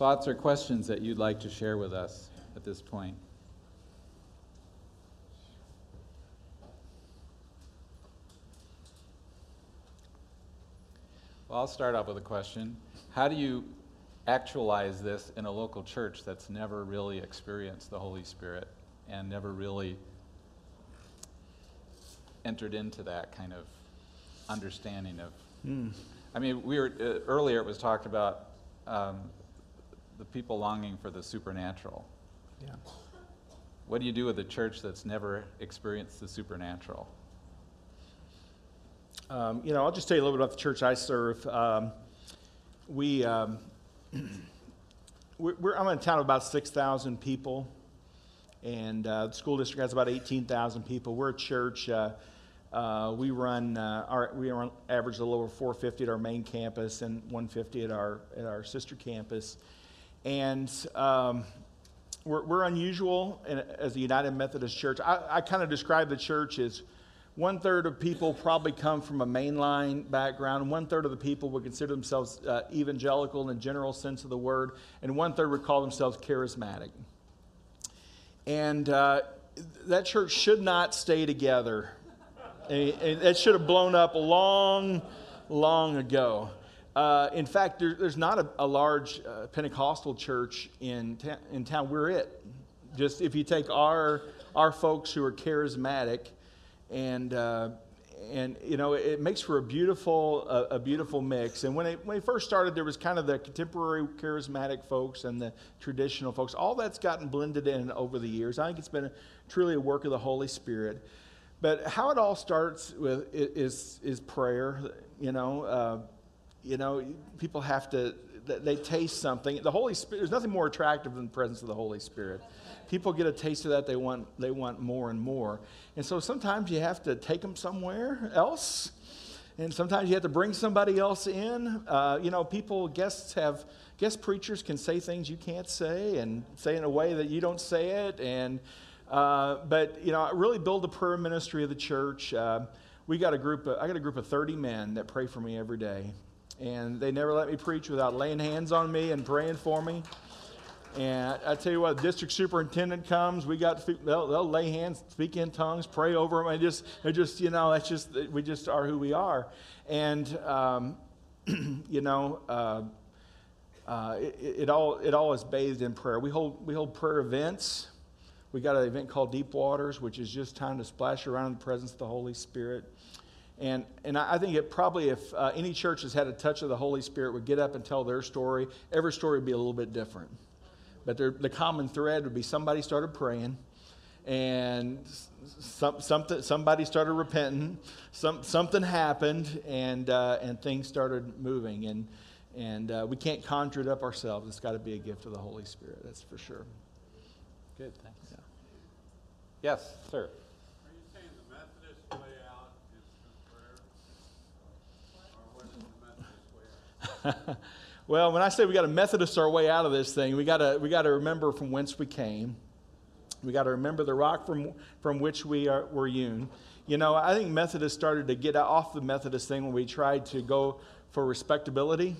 thoughts or questions that you'd like to share with us at this point? Well, I'll start off with a question. How do you actualize this in a local church that's never really experienced the Holy Spirit and never really entered into that kind of understanding of... I mean, earlier it was talked about the people longing for the supernatural. Yeah. What do you do with a church that's never experienced the supernatural? I'll just tell you a little bit about the church I serve. I'm in a town of about 6,000 people, and the school district has about 18,000 people. We're a church. We run average a little over 450 at our main campus and 150 at our sister campus, and we're unusual as a United Methodist Church. I kind of describe the church as 1/3 of people probably come from a mainline background, 1/3 of the people would consider themselves evangelical in the general sense of the word, and 1/3 would call themselves charismatic. And that church should not stay together. It should have blown up long ago. In fact, there's not a large Pentecostal church in town. We're it. Just if you take our folks who are charismatic, and it makes for a beautiful mix. And when it first started, there was kind of the contemporary charismatic folks and the traditional folks. All that's gotten blended in over the years. I think it's been truly a work of the Holy Spirit. But how it all starts with is prayer. People have to, they taste something. The Holy Spirit, there's nothing more attractive than the presence of the Holy Spirit. People get a taste of that, they want more and more. And so sometimes you have to take them somewhere else. And sometimes you have to bring somebody else in. Guest preachers can say things you can't say and say in a way that you don't say it. And but really build the prayer ministry of the church. I got a group of 30 men that pray for me every day. And they never let me preach without laying hands on me and praying for me. And I tell you what, the district superintendent comes. They'll lay hands, speak in tongues, pray over them. We just are who we are. And it all is bathed in prayer. We hold prayer events. We got an event called Deep Waters, which is just time to splash around in the presence of the Holy Spirit. And I think if any church has had a touch of the Holy Spirit would get up and tell their story, every story would be a little bit different. But the common thread would be somebody started praying, and somebody started repenting, something happened, and things started moving. And we can't conjure it up ourselves. It's got to be a gift of the Holy Spirit. That's for sure. Good, thanks. Yeah. Yes, sir. Are you saying the Methodist way out is through prayer? Or what is the Methodist way out? Well, when I say we got to Methodist our way out of this thing, we got to remember from whence we came. We got to remember the rock from which we were hewn. I think Methodists started to get off the Methodist thing when we tried to go for respectability.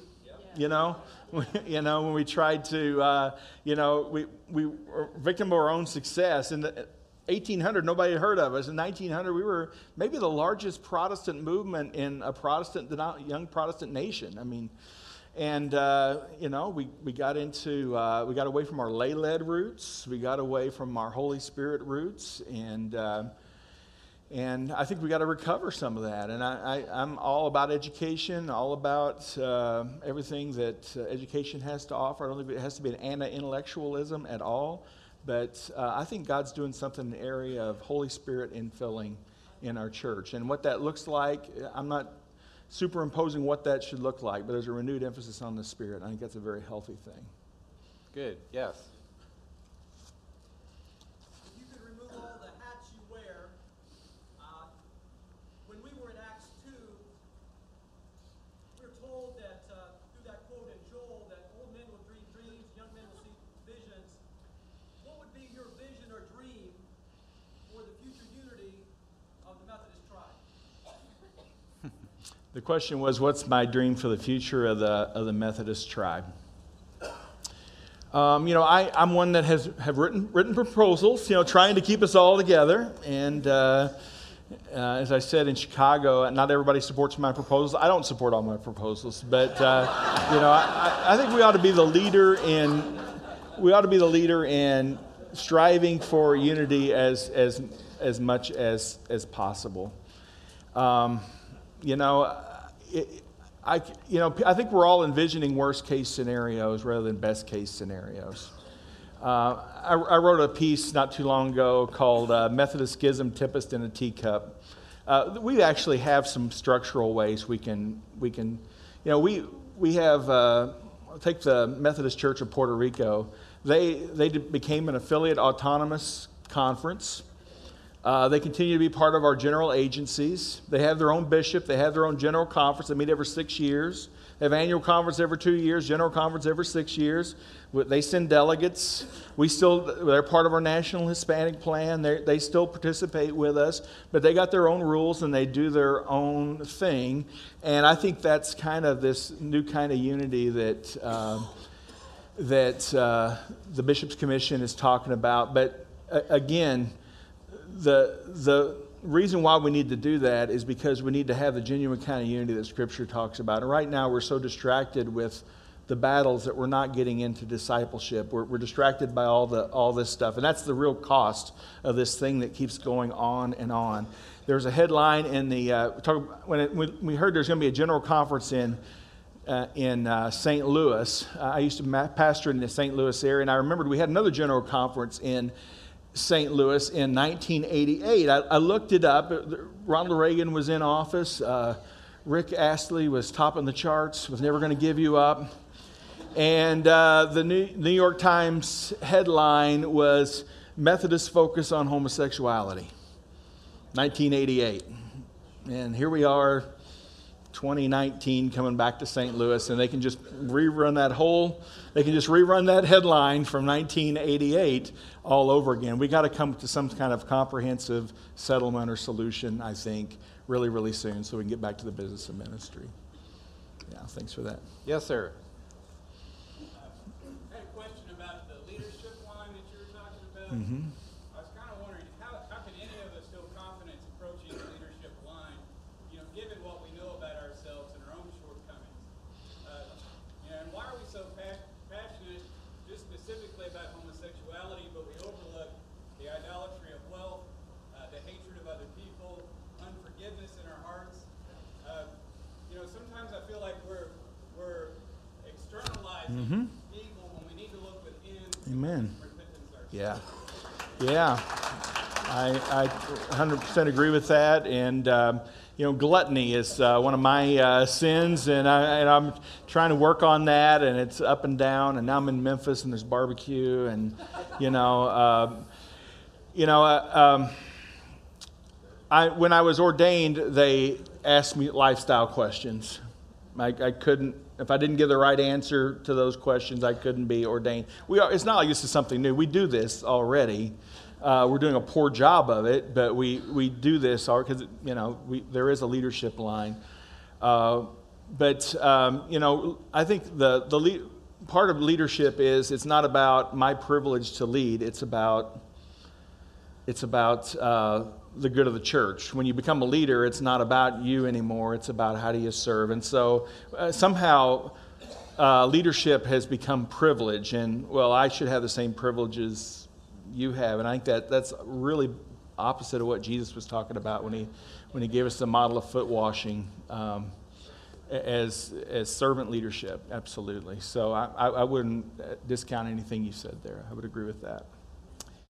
When we tried to, we were victim of our own success. In the 1800, nobody had heard of us. In 1900, we were maybe the largest Protestant movement in a young Protestant nation. I mean, and we got away from our lay-led roots. We got away from our Holy Spirit roots, and I think we got to recover some of that. And I'm all about education, all about everything that education has to offer. I don't think it has to be an anti-intellectualism at all, but I think God's doing something in the area of Holy Spirit infilling in our church. And what that looks like, I'm not superimposing what that should look like, but there's a renewed emphasis on the Spirit. I think that's a very healthy thing. Good, yes. If you could remove all the hats you wear, when we were in Acts 2, we were told that through that quote in Joel, that old men will dream dreams, young men will see visions. What would be your vision or dream for the future unity of the Methodist tribe? The question was, what's my dream for the future of the Methodist tribe? I'm one that have written proposals, trying to keep us all together. And as I said in Chicago, not everybody supports my proposals. I don't support all my proposals, but I think we ought to be the leader in striving for unity as much as possible. I think we're all envisioning worst case scenarios rather than best case scenarios. I wrote a piece not too long ago called Methodist Schism Tempest in a Teacup. We actually have some structural ways we can we have, take the Methodist Church of Puerto Rico. They became an affiliate autonomous conference. They continue to be part of our general agencies. They have their own bishop. They have their own general conference. They meet every 6 years. They have annual conference every 2 years, general conference every 6 years. They send delegates. They're part of our National Hispanic Plan. They still participate with us, but they got their own rules and they do their own thing. And I think that's kind of this new kind of unity that the Bishops' Commission is talking about. But again, the reason why we need to do that is because we need to have the genuine kind of unity that Scripture talks about. And right now we're so distracted with the battles that we're not getting into discipleship. We're distracted by all this stuff. And that's the real cost of this thing that keeps going on and on. There's a headline in when we heard there's going to be a general conference in St. Louis. I used to pastor in the St. Louis area, and I remembered we had another general conference in St. Louis in 1988. I looked it up. Ronald Reagan was in office. Rick Astley was topping the charts, was never going to give you up. And the New York Times headline was Methodist Focus on Homosexuality, 1988. And here we are, 2019, coming back to St. Louis, and they can just rerun that headline from 1988 all over again. We got to come to some kind of comprehensive settlement or solution, I think, really, really soon, so we can get back to the business of ministry. Yeah, thanks for that. Yes, sir. I had a question about the leadership line that you were talking about. Mm-hmm. I was kind of wondering, how can any of us feel confident approaching the leadership line, given what we know about ourselves and our own shortcomings? And why are we so passionate just specifically about homosexuality, but we overlook the idolatry of wealth, the hatred of other people, unforgiveness in our hearts? Sometimes I feel like we're externalizing evil when we need to look within. Amen. And repentance ourselves. Yeah. I 100% agree with that. And, gluttony is one of my sins, and I'm trying to work on that, and it's up and down. And now I'm in Memphis, and there's barbecue, and, when I was ordained, they asked me lifestyle questions. I couldn't, if I didn't give the right answer to those questions, I couldn't be ordained. It's not like this is something new. We do this already. We're doing a poor job of it, but we do this because there is a leadership line. I think the part of leadership is it's not about my privilege to lead. It's about the good of the church. When you become a leader, it's not about you anymore. It's about how do you serve. And so somehow leadership has become privilege. And, I should have the same privileges you have. And I think that's really opposite of what Jesus was talking about when he gave us the model of foot washing as servant leadership. Absolutely. So I wouldn't discount anything you said there. I would agree with that.